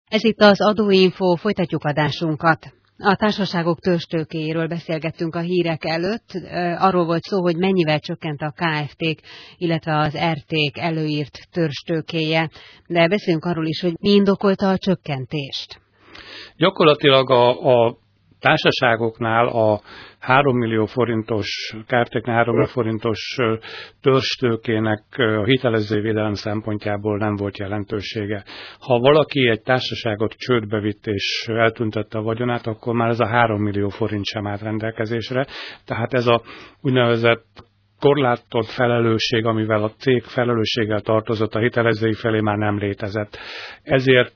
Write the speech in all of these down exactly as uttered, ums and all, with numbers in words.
Ez itt az Adóinfo, folytatjuk adásunkat. A társaságok törzstőkéjéről beszélgettünk a hírek előtt. Arról volt szó, hogy mennyivel csökkent a ká ef té-k, illetve az er té-k előírt törzstőkéje. De beszéljünk arról is, hogy mi indokolta a csökkentést. Gyakorlatilag a, a társaságoknál a három millió forintos, ká ef té-knél három millió forintos törzstőkének a hitelezői védelem szempontjából nem volt jelentősége. Ha valaki egy társaságot csődbe vitt és eltüntette a vagyonát, akkor már ez a három millió forint sem állt rendelkezésre. Tehát ez a úgynevezett korlátolt felelősség, amivel a cég felelősséggel tartozott a hitelezői felé, már nem létezett. Ezért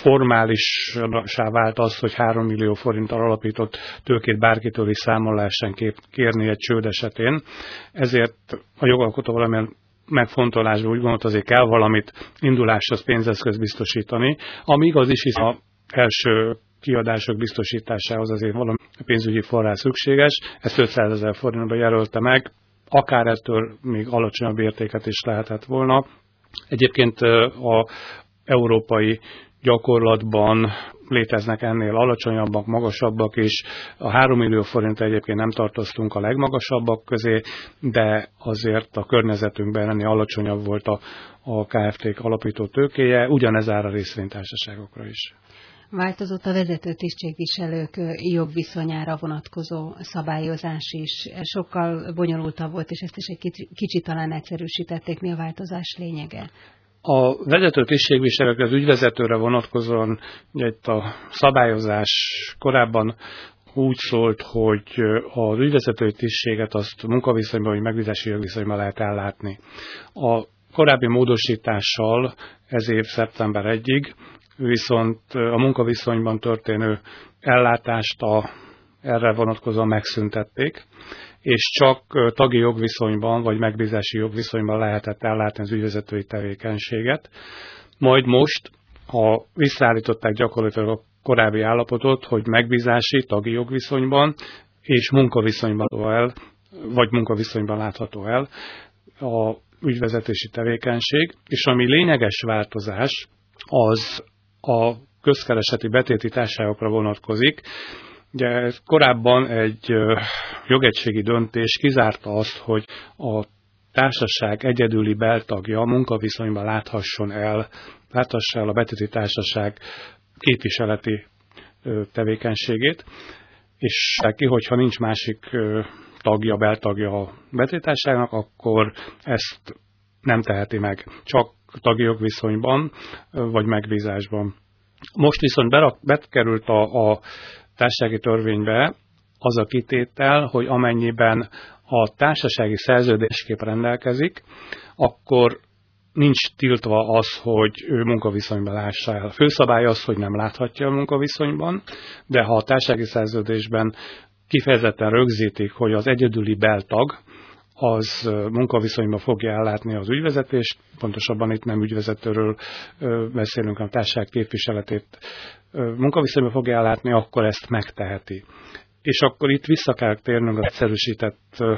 formálissá vált az, hogy három millió forinttal alapított tőkét bárkitől is számon lehessen kérni egy csőd esetén. Ezért a jogalkotó valamilyen megfontolásban úgy gondolt, azért kell valamit induláshoz pénzeszköz biztosítani, ami igaz is, hisz az első kiadások biztosításához azért valami pénzügyi forrás szükséges. Ezt ötszázezer forintba jelölte meg, akár ettől még alacsonyabb értéket is lehetett volna. Egyébként az európai gyakorlatban léteznek ennél alacsonyabbak, magasabbak is. A három millió forint egyébként nem tartoztunk a legmagasabbak közé, de azért a környezetünkben ennél alacsonyabb volt a, a ká ef té-k alapító tőkéje, ugyanez áll a részvénytársaságokra is. Változott a vezető tisztségviselők jogviszonyára vonatkozó szabályozás is. Sokkal bonyolultabb volt, és ezt is egy kicsit, kicsit talán egyszerűsítették. Mi a változás lényege? A vezető tisztségviselőkre, az ügyvezetőre vonatkozóan ugye itt a szabályozás korábban úgy szólt, hogy az ügyvezetői tisztséget azt munkaviszonyban vagy megbízási jogviszonyban lehet ellátni. A korábbi módosítással ez év szeptember elsejéig viszont a munkaviszonyban történő ellátást a, erre vonatkozóan megszüntették, és csak tagi jogviszonyban vagy megbízási jogviszonyban lehetett ellátni az ügyvezetői tevékenységet. Majd most, ha visszaállították gyakorlatilag a korábbi állapotot, hogy megbízási tagi jogviszonyban és munkaviszonyban el, vagy munkaviszonyban látható el a ügyvezetési tevékenység, és ami lényeges változás, az a közkereseti betéti társaságokra vonatkozik. Ugye korábban egy jogegységi döntés kizárta azt, hogy a társaság egyedüli beltagja munkaviszonyban láthasson el, láthassa el a betéti társaság képviseleti tevékenységét, és ki, hogyha nincs másik tagja, beltagja a betéti társaságnak, akkor ezt nem teheti meg. Csak tagi jogviszonyban, vagy megbízásban. Most viszont bekerült a, a társasági törvénybe az a kitétel, hogy amennyiben a társasági szerződésképp rendelkezik, akkor nincs tiltva az, hogy ő munkaviszonyban lássa el. A főszabály az, hogy nem láthatja a munkaviszonyban, de ha a társasági szerződésben kifejezetten rögzítik, hogy az egyedüli beltag, az munkaviszonyban fogja ellátni az ügyvezetést, pontosabban itt nem ügyvezetőről beszélünk, hanem társaság képviseletét munkaviszonyban fogja ellátni, akkor ezt megteheti. És akkor itt vissza kell térnünk az egyszerűsített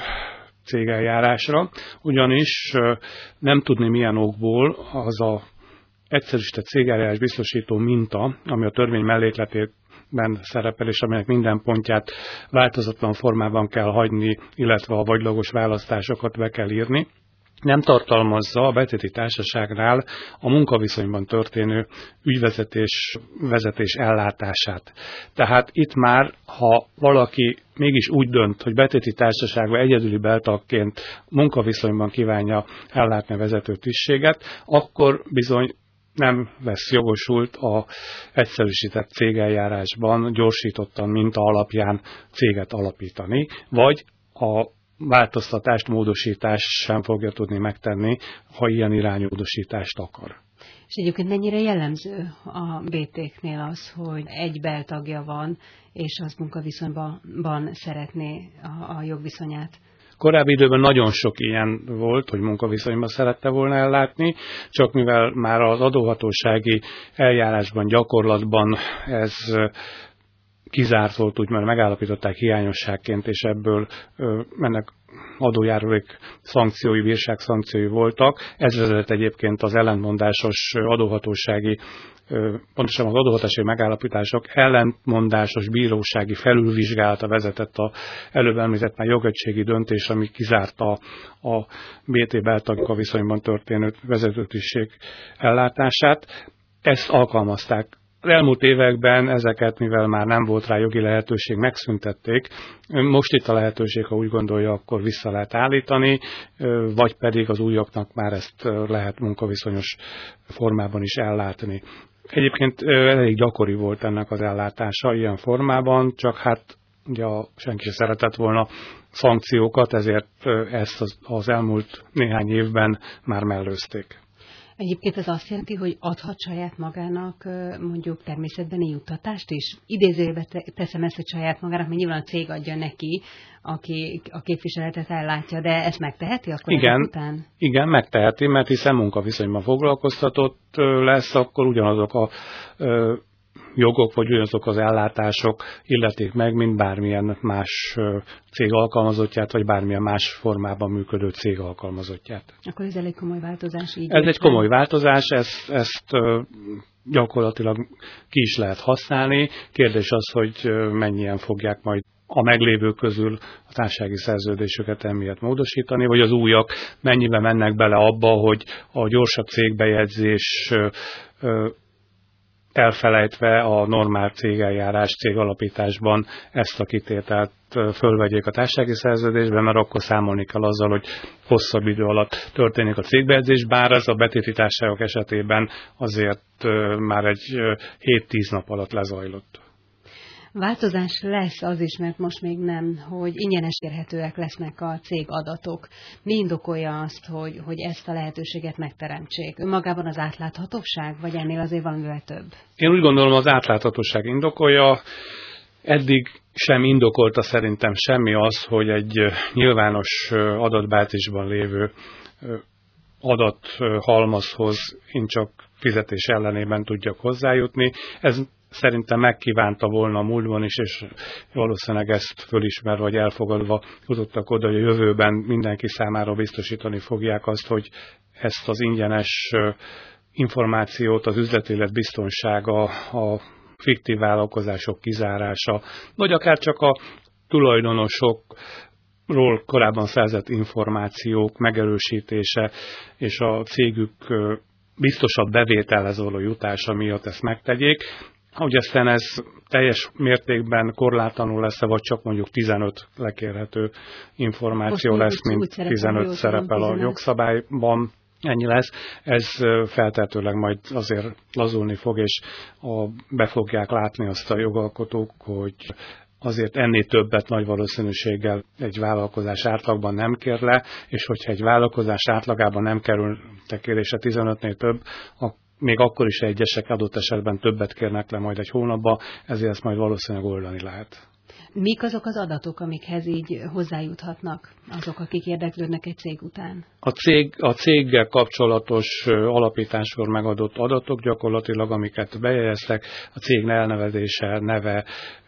cégeljárásra, ugyanis nem tudni milyen okból az a egyszerűsített cégeljárás biztosító minta, ami a törvény mellékletét ben szerepel, és aminek minden pontját változatlan formában kell hagyni, illetve a vagylagos választásokat be kell írni, nem tartalmazza a betéti társaságnál a munkaviszonyban történő ügyvezetés vezetés ellátását. Tehát itt már, ha valaki mégis úgy dönt, hogy betéti társaságban egyedüli beltagként munkaviszonyban kívánja ellátni a vezető tisztséget, akkor bizony nem lesz jogosult a egyszerűsített cégeljárásban gyorsítottan minta alapján céget alapítani, vagy a változtatást, módosítást sem fogja tudni megtenni, ha ilyen irányú módosítást akar. És egyébként mennyire jellemző a bé té-knél az, hogy egy beltagja van, és az munkaviszonyban szeretné a, a jogviszonyát? Korábbi időben nagyon sok ilyen volt, hogy munkaviszonyban szerette volna ellátni, csak mivel már az adóhatósági eljárásban, gyakorlatban ez kizárt volt, úgy mert megállapították hiányosságként, és ebből ennek adójárulék szankciói, bírság szankciói voltak. Ez vezetett egyébként az ellentmondásos adóhatósági pontosan az adóhatási megállapítások ellentmondásos bírósági felülvizsgálata vezetett a előbb említett már jogegységi döntés, ami kizárta a bé té beltaggal viszonyban történő vezetőtisztség ellátását. Ezt alkalmazták. Az elmúlt években ezeket, mivel már nem volt rá jogi lehetőség, megszüntették. Most itt a lehetőség, ha úgy gondolja, akkor vissza lehet állítani, vagy pedig az újaknak már ezt lehet munkaviszonyos formában is ellátni. Egyébként elég gyakori volt ennek az ellátása ilyen formában, csak hát ugye senki sem szeretett volna szankciókat, ezért ezt az, az elmúlt néhány évben már mellőzték. Egyébként ez azt jelenti, hogy adhat saját magának mondjuk természetbeni juttatást is? Idézőjébe teszem ezt, hogy saját magának, mert nyilván a cég adja neki, aki a képviseletet ellátja, de ezt megteheti akkor igen, után? Igen, megteheti, mert hiszen munkaviszonyban foglalkoztatott lesz, akkor ugyanazok a jogok, vagy ugyanazok az ellátások illetik meg, mint bármilyen más cég alkalmazottját, vagy bármilyen más formában működő cég alkalmazottját. Akkor ez elég komoly változás így. Ez egy komoly változás, ezt, ezt gyakorlatilag ki is lehet használni. Kérdés az, hogy mennyien fogják majd a meglévő közül a társasági szerződésüket emiatt módosítani, vagy az újak mennyiben mennek bele abba, hogy a gyorsabb cégbejegyzés elfelejtve a normál cégeljárás, cégalapításban ezt a kitételt fölvegyék a társasági szerződésben, mert akkor számolni kell azzal, hogy hosszabb idő alatt történik a cégbejegyzés, bár ez a betéti társaságok esetében azért már egy hét-tíz nap alatt lezajlott. Változás lesz az is, mert most még nem, hogy ingyenes érhetőek lesznek a cég adatok. Mi indokolja azt, hogy, hogy ezt a lehetőséget megteremtsék? Önmagában az átláthatóság, vagy ennél azért valamivel több? Én úgy gondolom, az átláthatóság indokolja. Eddig sem indokolta szerintem semmi az, hogy egy nyilvános adatbázisban lévő adathalmazhoz én csak fizetés ellenében tudjak hozzájutni. Ez szerintem megkívánta volna a múltban is, és valószínűleg ezt fölismerve vagy elfogadva jutottak oda, hogy a jövőben mindenki számára biztosítani fogják azt, hogy ezt az ingyenes információt, az üzletélet biztonsága, a fiktív vállalkozások kizárása, vagy akár csak a tulajdonosokról korábban szerzett információk megerősítése és a cégük biztosabb bevételhez való jutása miatt ezt megtegyék. Hogy aztán ez teljes mértékben korlátlanul lesz, vagy csak mondjuk tizenöt lekérhető információ most lesz, mint tizenöt szerepel a jogszabályban, ennyi lesz. Ez feltetőleg majd azért lazulni fog, és a, be fogják látni azt a jogalkotók, hogy azért ennél többet nagy valószínűséggel egy vállalkozás átlagban nem kér le, és hogyha egy vállalkozás átlagában nem kerül tekérése tizenötnél több, akkor még akkor is egyesek adott esetben többet kérnek le majd egy hónapba, ezért ezt majd valószínűleg oldani lehet. Mik azok az adatok, amikhez így hozzájuthatnak azok, akik érdeklődnek egy cég után? A, cég, a céggel kapcsolatos alapításkor megadott adatok gyakorlatilag, amiket bejegyeztek, a cég elnevezése, neve,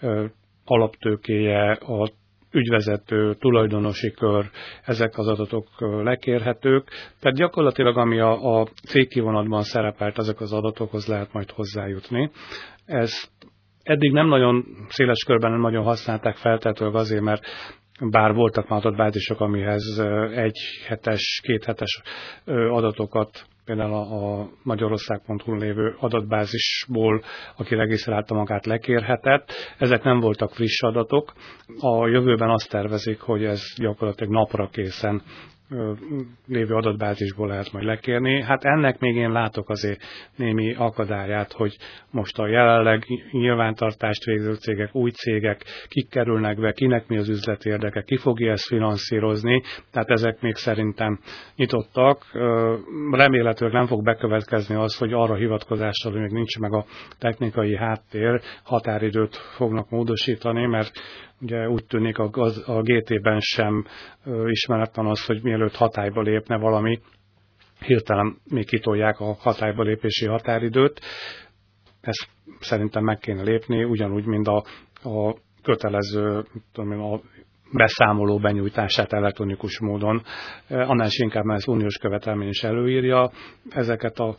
alaptőkéje, a ügyvezető, tulajdonosi kör, ezek az adatok lekérhetők. Tehát gyakorlatilag, ami a, a cégkivonatban szerepelt, ezek az adatokhoz lehet majd hozzájutni. Ezt eddig nem nagyon széles körben nem nagyon használták feltétlenül azért, mert bár voltak már adatbázisok, amihez egy hetes, két hetes adatokat, például a magyarország pont hu lévő adatbázisból, aki regisztrálta magát, lekérhetett. Ezek nem voltak friss adatok. A jövőben azt tervezik, hogy ez gyakorlatilag napra készen lévő adatbázisból lehet majd lekérni. Hát ennek még én látok azért némi akadályát, hogy most a jelenleg nyilvántartást végző cégek, új cégek, kik kerülnek be, kinek mi az üzleti érdeke, ki fogja ezt finanszírozni, tehát ezek még szerintem nyitottak. Remélhetőleg nem fog bekövetkezni az, hogy arra hivatkozással, hogy még nincs meg a technikai háttér, határidőt fognak módosítani, mert ugye úgy tűnik a, a gé té-ben sem ö, ismeretlen az, hogy mielőtt hatályba lépne valami, hirtelen még kitolják a hatályba lépési határidőt. Ezt szerintem meg kéne lépni, ugyanúgy, mint a, a kötelező tudom, a beszámoló benyújtását elektronikus módon. Annál is inkább, mert az uniós követelmény is előírja ezeket a,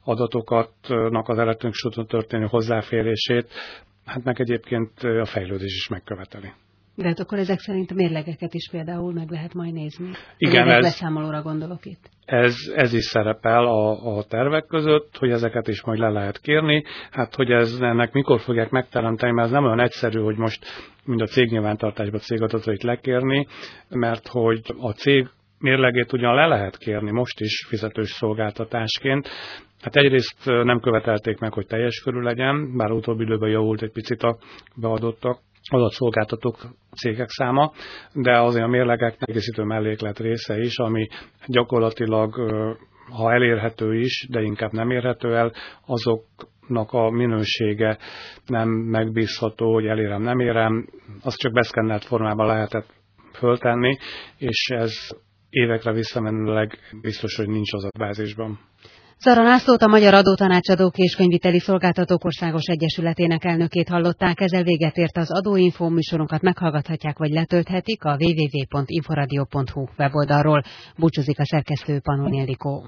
adatoknak az elektronikus úton történő hozzáférését, hát meg egyébként a fejlődés is megköveteli. De hát akkor ezek szerint a mérlegeket is például meg lehet majd nézni. Igen, ez, beszámolóra gondolok itt. Ez, ez is szerepel a, a tervek között, hogy ezeket is majd le lehet kérni. Hát, hogy ez ennek mikor fogják megteremteni, mert ez nem olyan egyszerű, hogy most mind a cégnyilvántartásban cégadatait lekérni, mert hogy a cég mérlegét ugyan le lehet kérni most is fizetős szolgáltatásként. Hát egyrészt nem követelték meg, hogy teljes körül legyen, bár utóbbi időben javult egy picit a beadottak adatszolgáltatók cégek száma, de azért a mérlegeknek egészítő melléklet része is, ami gyakorlatilag, ha elérhető is, de inkább nem érhető el, azoknak a minősége nem megbízható, hogy elérem, nem érem, azt csak beszkennelt formában lehetett föltenni, és ez évekre visszamenőleg biztos, hogy nincs az adatbázisban. Zara Lászlót, a Magyar Adótanácsadók és Könyviteli Szolgáltatók Országos Egyesületének elnökét hallották, ezzel véget ért az Adóinfo, műsorunkat meghallgathatják vagy letölthetik a double-u double-u double-u pont inforadio pont hu weboldalról. Búcsúzik a szerkesztő, Pannon Ildikó.